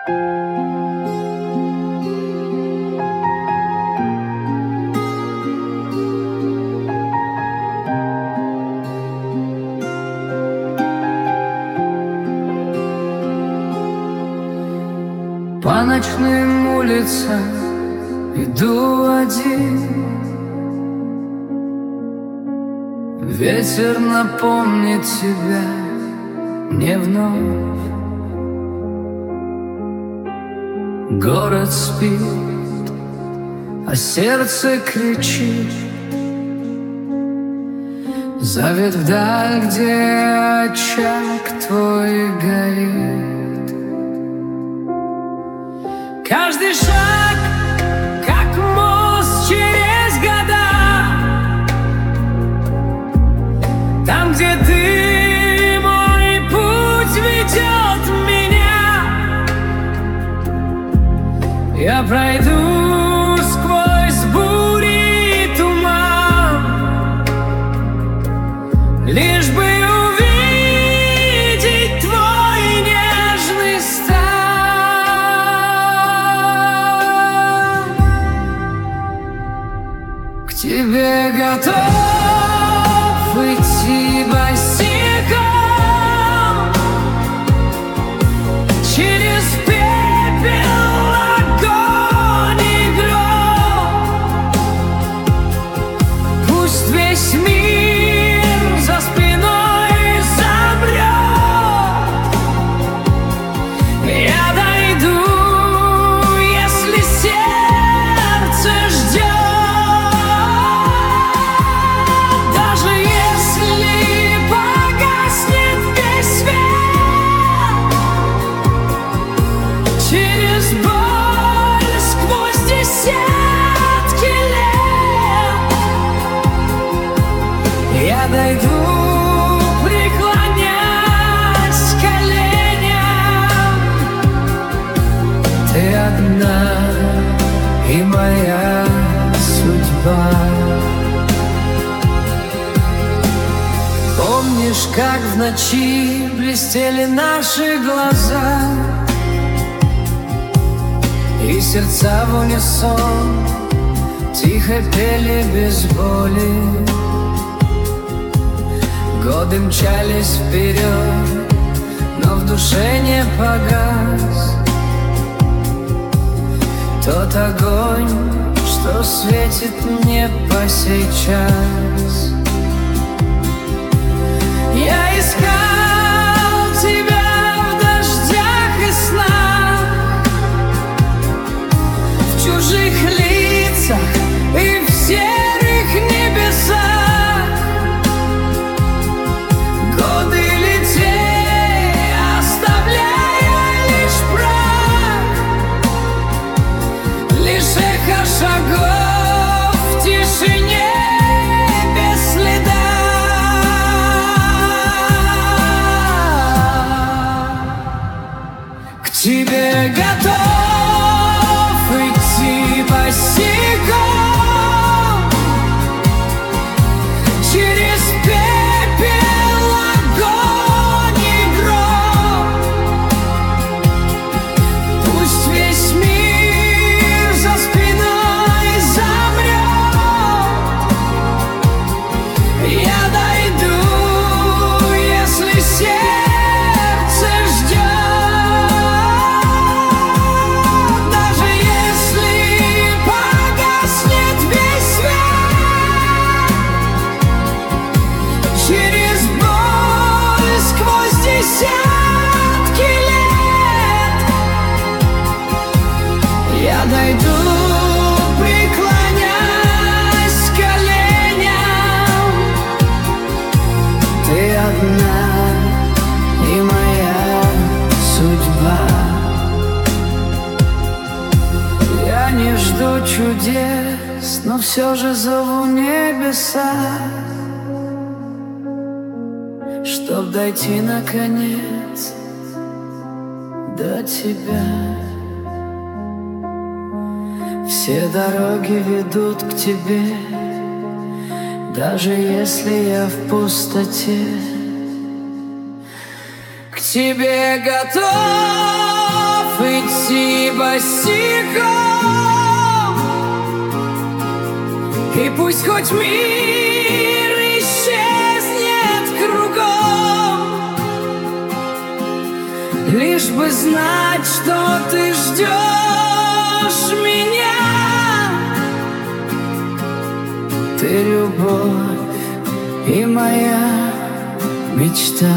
По ночным улицам иду один. Ветер напомнит тебя не вновь. Город спит, а сердце кричит, зовет вдаль, где очаг твой горит. Каждый шаг, как мост через года. Там, где ты, мой путь ведет меня. Я пройду сквозь бури и туман, лишь бы увидеть твой нежный стан. К тебе готов идти босиком через пепел, огонь и гром. Пусть весь мир за спиной замрет. Я дойду, если сердце ждет. Даже если погаснет весь свет, через боль сквозь десятки лет я дойду, преклонясь коленям. Ты одна и моя судьба. Помнишь, как в ночи блестели наши глаза, и сердца в унисон тихо пели без боли. Годы мчались вперед, но в душе не погас тот огонь, что светит мне по сей час. Я искал тебя в дождях и снах, в чужих лицах и в серых небесах. Годы летели, оставляя лишь прах, лишь эхо шагов в тишине без следа. К тебе готов идти босиком через пепел, огонь и гром. Пусть весь мир за спиной замрет. Я дойду, если сердце ждет. Даже если погаснет весь свет, через боль сквозь десятки лет я дойду, преклонясь коленям. Ты одна и моя судьба. Я не жду чудес, но все же зову небеса, чтоб дойти наконец до тебя. Все дороги ведут к тебе, даже если я в пустоте. К тебе готов идти босиком, и пусть хоть мир исчезнет кругом, лишь бы знать, что ты ждешь меня. Ты любовь и моя мечта.